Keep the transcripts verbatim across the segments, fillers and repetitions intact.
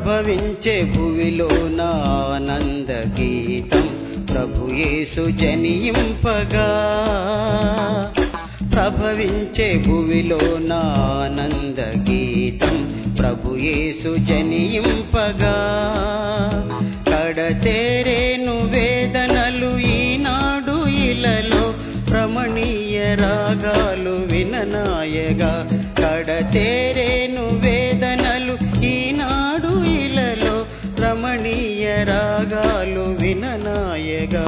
ప్రభవించే భువిలోన ఆనంద గీతం ప్రభు యేసు జనింపగా ప్రభవించే భువిలోన ఆనంద గీతం ప్రభు యేసు జనింపగా కడతేరేను వేదనలు ఈనాడు ఇలలో రమణీయ రాగాలు విననాయగా కడతేరేను వేదనలు ఈనాడు ఇలలో రమణీయ రాగాలు విననాయగా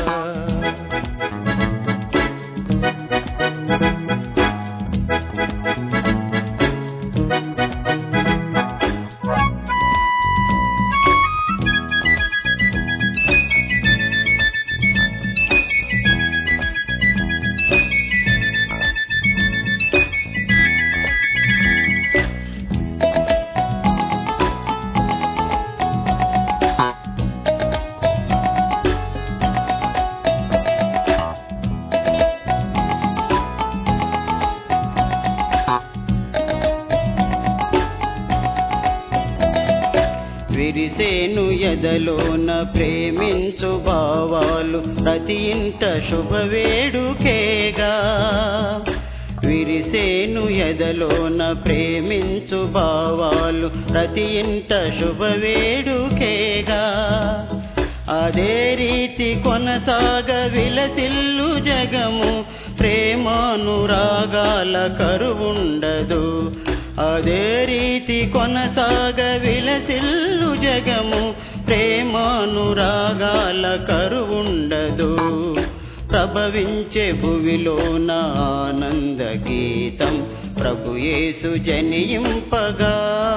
విరిసేను ఎదలోన ప్రేమించు భావాలు ప్రతి ఇంట శుభవేడుకేగా విరిసేను ఎదలోన ప్రేమించు భావాలు ప్రతి ఇంట శుభవేడుకేగా అదే రీతి కొనసాగ విలసిల్లు జగము ప్రేమానురాగాల కరువుండదు అదే రీతి కొనసాగ విలసిల్లు జగము ప్రేమానురాగాల కరువుండదు ప్రభవించే భువిలోన ఆనంద గీతం ప్రభు యేసు జనింపగా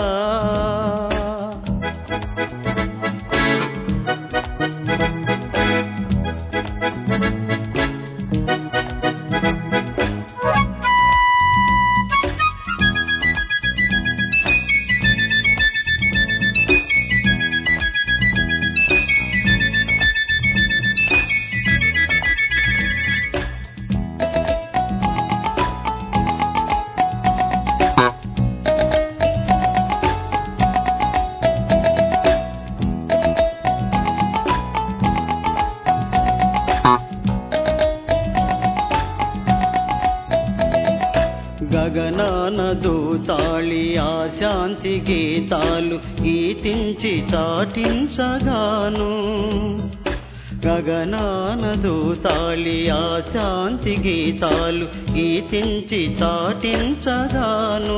గగనాన దూతాళి ఆశాంతి గీతాలు గీతించి చాటించగాను గగనాన దూతాళి ఆశాంతి గీతాలు గీతించి చాటించగాను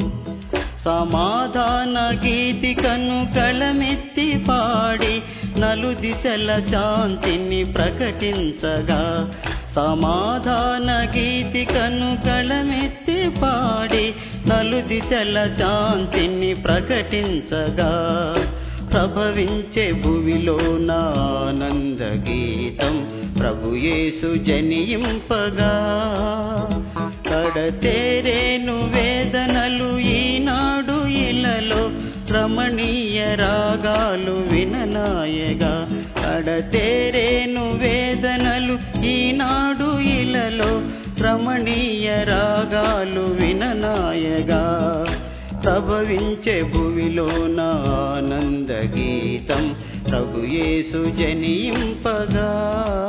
సమాధాన గీతికను కళమెత్తి పాడి నలు దిశల శాంతిని ప్రకటించగా సమాధాన గీతికను కళమెత్తి పాడి నలు దిశల శాంతిని ప్రకటించగా ప్రభవించే భువిలోన ఆనంద గీతం ప్రభు యేసు జనింపగా కడతేరేను వేదనలు ఈనాడు ఇలలో రమణీయ రాగాలు విననాయగా కడతేరేను వేదనలు ఈనాడు ఇలలో రమణీయ రాగాలు విననాయగా ప్రభవించే భువిలోన ఆనంద గీతం ప్రభు యేసు జనింపగా